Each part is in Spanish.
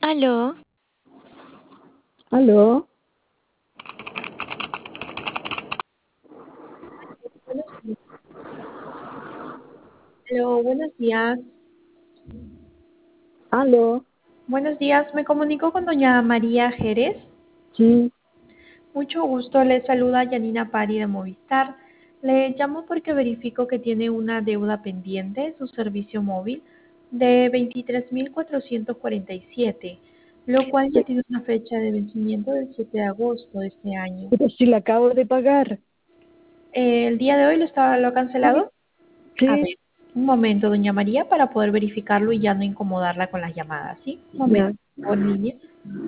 Aló, ¿Aló? Aló, buenos días. ¿Aló? Buenos días, me comunico con doña María Jerez. Sí, Mucho gusto, le saluda Yanina Pari de Movistar. Le llamo porque verifico que tiene una deuda pendiente en su servicio móvil de 23.447, lo cual ya tiene una fecha de vencimiento del 7 de agosto de este año. pero si la acabo de pagar. ¿El día de hoy lo ha Sí, cancelado? A sí, ver, un momento, doña María, para poder verificarlo y ya no incomodarla con las llamadas, ¿sí? Un momento, ya. por favor, en línea.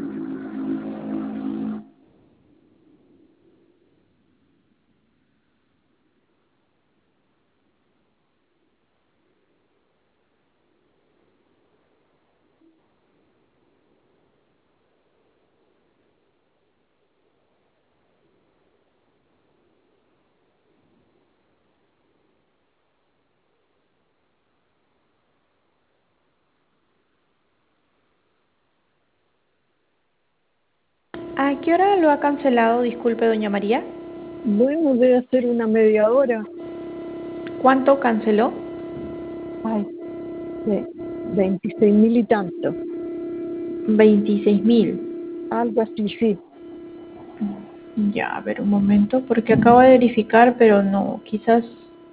¿A qué hora lo ha cancelado? Disculpe, doña María. Bueno, debe hacer una media hora. ¿Cuánto canceló? Ay, sí, 26.000 y tanto. 26.000. Algo así, sí. Ya, a ver un momento, porque acabo de verificar, pero no, quizás...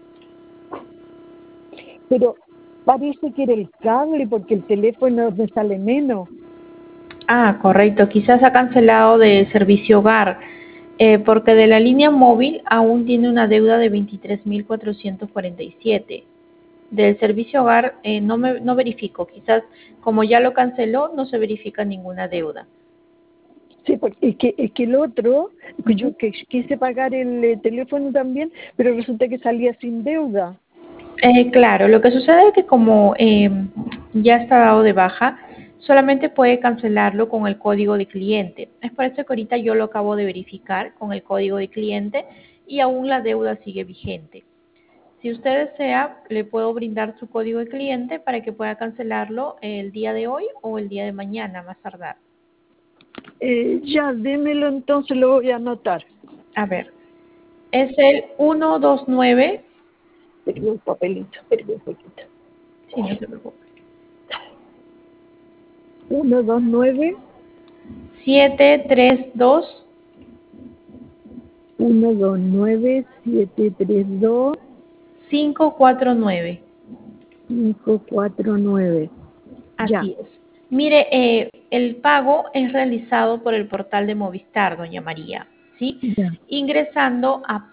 Pero parece que era el cable porque el teléfono me sale menos. Ah, correcto, quizás ha cancelado de servicio hogar, porque de la línea móvil aún tiene una deuda de 23.447. Del servicio hogar no verifico, quizás como ya lo canceló, no se verifica ninguna deuda. Sí, porque es que el otro, que Ujú. yo que quise pagar el teléfono también, pero resulta que salía sin deuda. Claro, lo que sucede es que como ya está dado de baja, solamente puede cancelarlo con el código de cliente. Es por eso que ahorita yo lo acabo de verificar con el código de cliente y aún la deuda sigue vigente. Si usted desea, le puedo brindar su código de cliente para que pueda cancelarlo el día de hoy o el día de mañana, más tardar. Ya, démelo entonces, lo voy a anotar. A ver, es el 129, Perdí el papelito, perdí un poquito. sí, no se preocupe, 129 732 732 549. 549. Ya, Así es. Mire, el pago es realizado por el portal de Movistar, doña María, ¿sí? ya. Ingresando a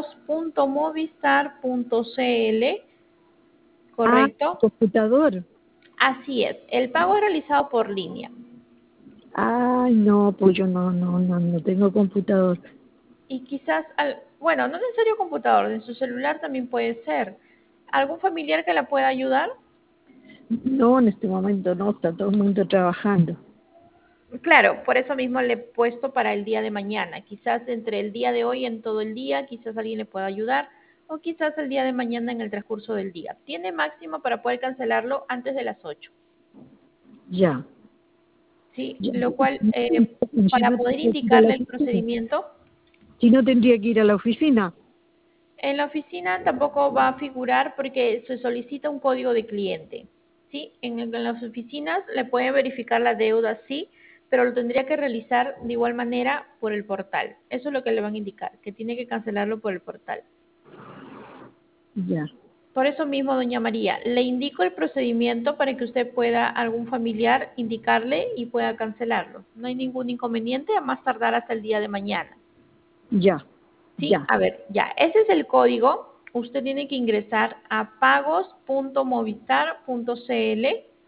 pagos.movistar.cl, Ah, ¿correcto? computador. Así es. El pago es realizado por línea. Ay, no, pues yo no tengo computador. Y quizás, bueno, no necesario computador, en su celular también puede ser. ¿Algún familiar que la pueda ayudar? No, en este momento no, está todo el mundo trabajando. Claro, por eso mismo le he puesto para el día de mañana. Quizás entre el día de hoy en todo el día, quizás alguien le pueda ayudar, o quizás el día de mañana en el transcurso del día. Tiene máximo para poder cancelarlo antes de las 8, Ya, ¿sí? ya. Lo cual, Si para no poder tendría que ir a la indicarle el oficina. procedimiento, Si no tendría que ir a la oficina. en la oficina tampoco va a figurar porque se solicita un código de cliente, ¿sí? En las oficinas le pueden verificar la deuda, sí, pero lo tendría que realizar de igual manera por el portal. Eso es lo que le van a indicar, que tiene que cancelarlo por el portal. Ya, Por eso mismo, doña María, le indico el procedimiento para que usted pueda, algún familiar, indicarle y pueda cancelarlo. No hay ningún inconveniente, a más tardar hasta el día de mañana. ya, Sí, ya. a ver, ya, ese es el código. Usted tiene que ingresar a pagos.movistar.cl,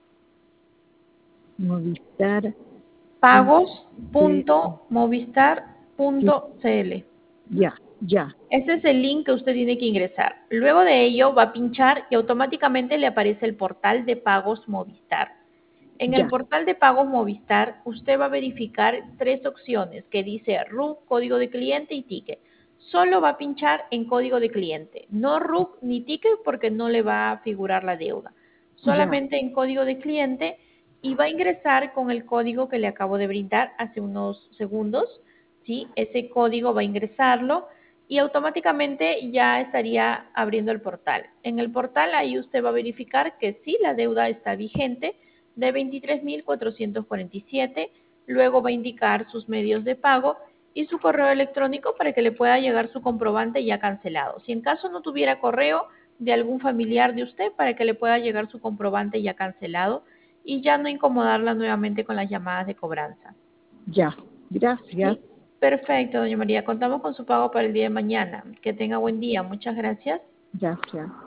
Movistar. pagos.movistar.cl. Ya, ya, Ese es el link que usted tiene que ingresar. Luego de ello va a pinchar y automáticamente le aparece el portal de pagos Movistar. En el ya. portal de pagos Movistar, usted va a verificar tres opciones que dice RUC, código de cliente y ticket. Solo va a pinchar en código de cliente, no RUC ni ticket porque no le va a figurar la deuda. Ya, Solamente en código de cliente y va a ingresar con el código que le acabo de brindar hace unos segundos, ¿sí? Ese código va a ingresarlo y automáticamente ya estaría abriendo el portal. En el portal ahí usted va a verificar que sí, la deuda está vigente de 23.447, luego va a indicar sus medios de pago y su correo electrónico para que le pueda llegar su comprobante ya cancelado. Si en caso no tuviera correo de algún familiar de usted, para que le pueda llegar su comprobante ya cancelado y ya no incomodarla nuevamente con las llamadas de cobranza. Ya, gracias. ¿Sí? Perfecto, doña María. Contamos con su pago para el día de mañana. Que tenga buen día. Muchas gracias. Gracias.